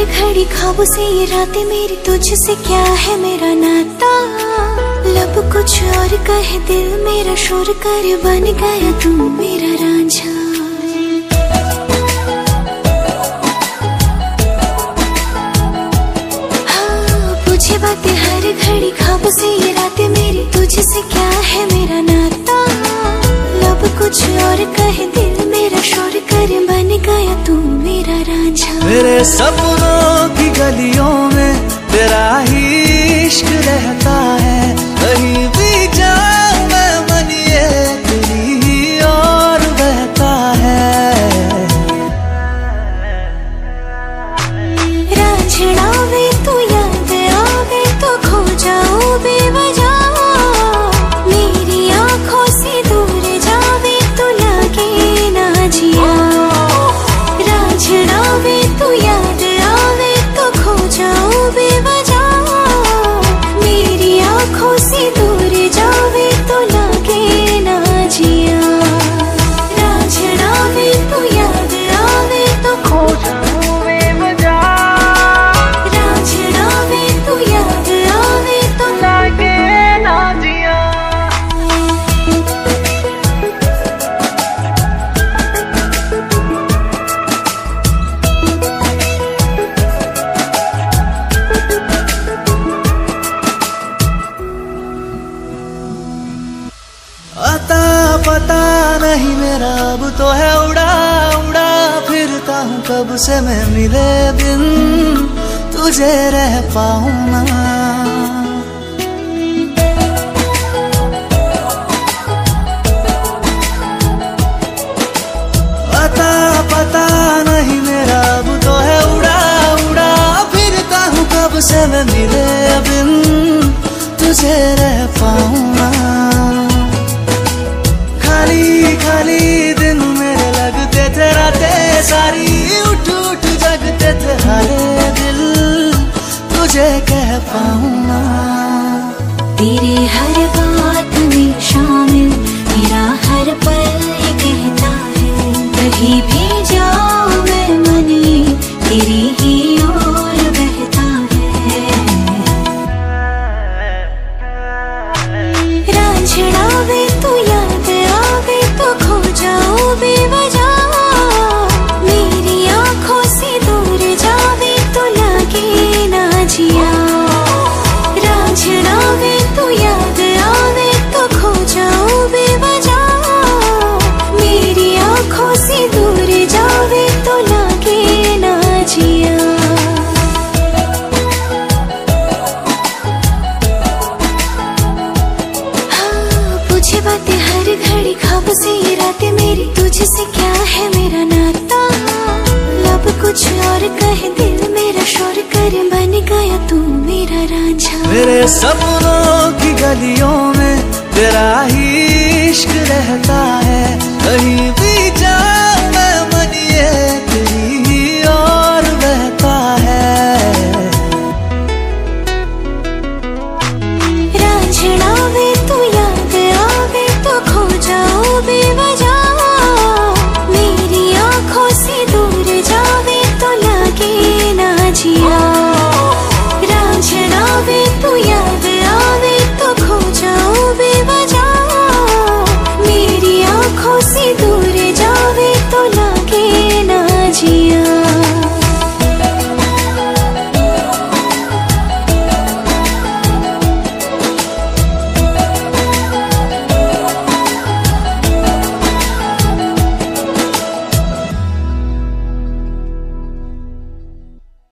घड़ी ख्वाबों से ये रातें मेरी, तुझसे क्या है मेरा नाता। लब कुछ और कहे दिल मेरा शोर कर, बन गया तू मेरा रांझा। हाँ पूछे बातें हर घड़ी ख्वाबों से ये रातें मेरी, तुझसे क्या है मेरा नाता। लब कुछ और कहे दिल मेरा शोर कर, बन गया तू मेरा रांझा। मेरे सपनों की गलियों में तेरा ही इश्क रहता है, कहीं भी जाऊं मैं मन ये तेरी ही और बहता है। रांझना वे तू याद आवे तो खो जाऊं बेवजह, मेरी आंखों से दूर जावे तो लगे ना जिया। रांझना वे तू याद आवे तो खो जाऊं बेवजह, मेरी आंखों से दूर जावे तो लगे ना जिया। रांझना वे तू याद आवे तो खो जाऊं बेवजह, रांझना वे तू याद आवे तो लगे ना जिया। अता पता नहीं मेरा अब तो है उड़ा उड़ा फिरता हूँ कब से मैं मिले बिन तुझे रह पाऊँ ना। अता पता नहीं मेरा अब तो है उड़ा उड़ा फिरता हूँ कब से मैं मिले बिन तुझे रह पाऊँ ना। खाली खाली दिन मेरे लगते थे रातें सारी, उठ उठ जगते थे हारे दिल तुझे कह पाऊँ ना। तेरे हर बात में शामिल मेरा हर पल ये कहता है, कहीं भी जाऊं मैं मन ये तेरी ही ओर बहता है। रांझना वे तू याद आवे तो खो जाऊं बेवजह, मेरी आंखों से दूर जावे तो लगे ना जिया। रांझना वे तू याद आवे तो खो जाऊं बेवजह, मेरी आंखों से दूर जावे तो लगे ना जिया। हाँ पूछे बातें हर घड़ी ख्वाबों से ये रातें मेरी, तुझसे क्या है मेरा नाता। लब कुछ और कहे दिल मेरा शोर कर, बन गया तू मेरा रांझा। मेरे सपनों की गलियों में तेरा ही इश्क रहता है, कहीं भी जा